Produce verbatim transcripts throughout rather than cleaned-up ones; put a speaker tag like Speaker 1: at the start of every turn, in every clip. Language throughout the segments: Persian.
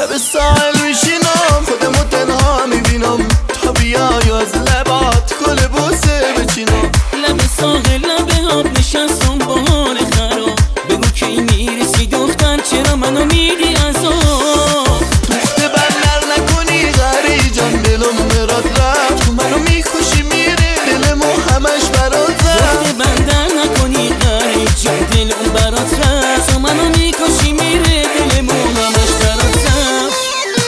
Speaker 1: لب ساحل میشینم خودمو تنها میبینم تا بیای و از لبات گل بوسه بچینم.
Speaker 2: لب ساحل لب آب نشستم با حال خراب، بگو کی میرسی دختر چرا منو میدی عذاب.
Speaker 1: دخت بندر نکنی غری جان دلم برات رفت، تو منو میکشی میره دلمو همش برات رفت.
Speaker 2: دخت بندر نکنی غری جان دلم برات رفت، تو منو میکشی میره دلمو همش برات رفت.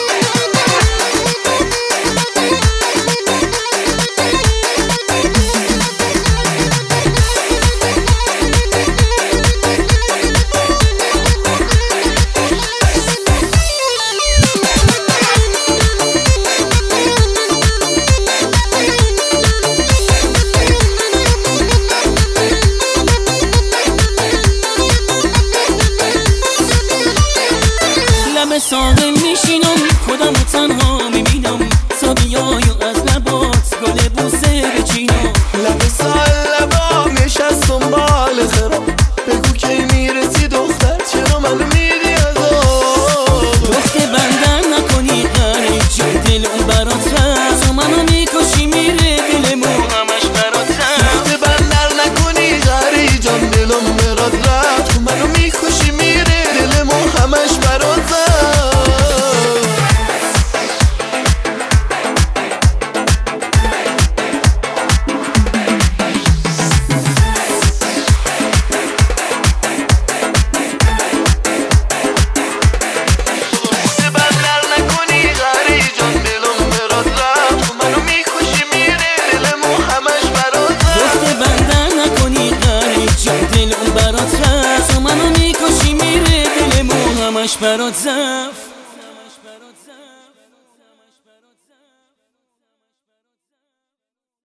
Speaker 2: لب ساحل میشینم خودم تنها میبینم تا بیای و از لبات گل بوسه بچینم.
Speaker 1: لب ساحل لبا نشستم بال خراب، بگو کی میرسی دختر چرا منو میدی عذاب.
Speaker 2: دخت بندر نکنی غری جون دلم برات رفت، تو منو میکشی میره دلمو همش برات رفت.
Speaker 1: دخت بندر نکنی غری جان دلم برات رفت، تو منو میکشی میره دلمو همش برات رفت.
Speaker 2: برات رفت، تو منو میکشی میره دلمو همش برات رفت.